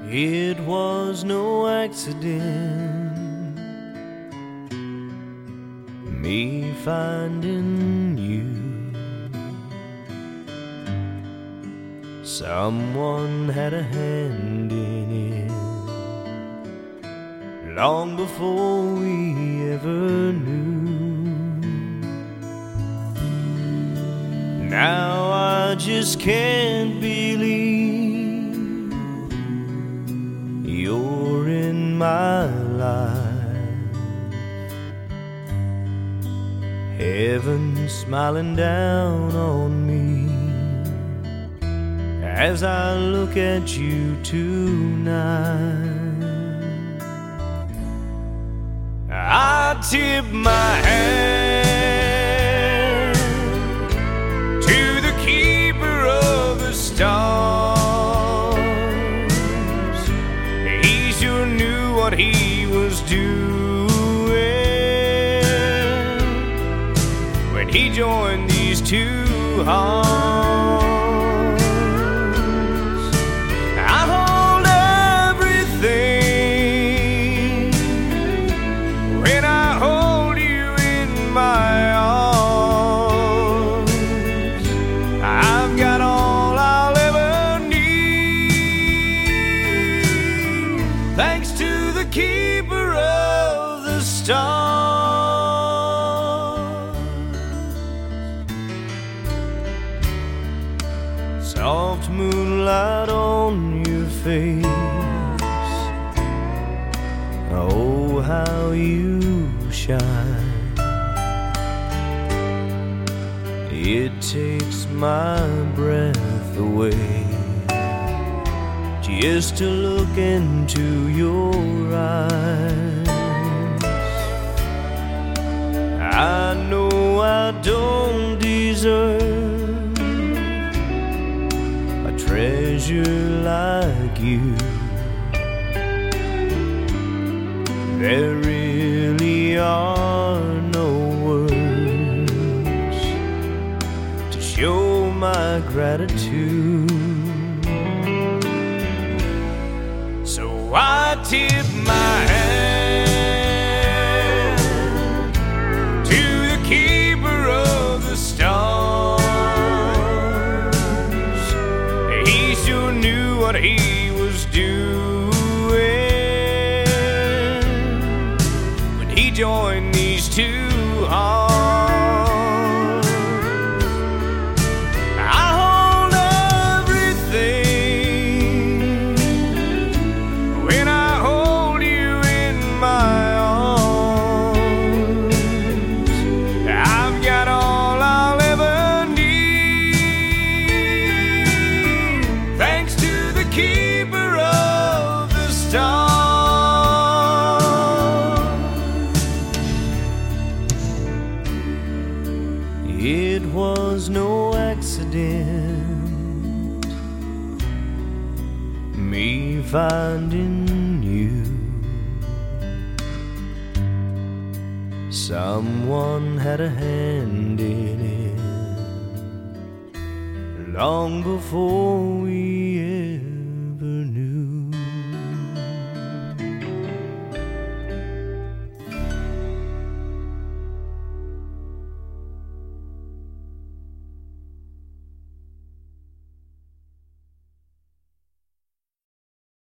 It was no accident, me finding you. Someone had a hand in it long before we ever knew. Now I just can't believe you're in my life. Heaven smiling down on me as I look at you tonight. I tip my hand to the keeper of the stars. He sure knew what he was doing when he joined these two hearts. Thanks to the keeper of the stars. Soft moonlight on your face, oh how you shine. It takes my breath away just to look into your eyes. I know I don't deserve a treasure like you. There really are no words to show my gratitude. So I tip my hand to the keeper of the stars. He sure knew what he was doing when he joined these two hearts. It was no accident, me finding you. Someone had a hand in it long before we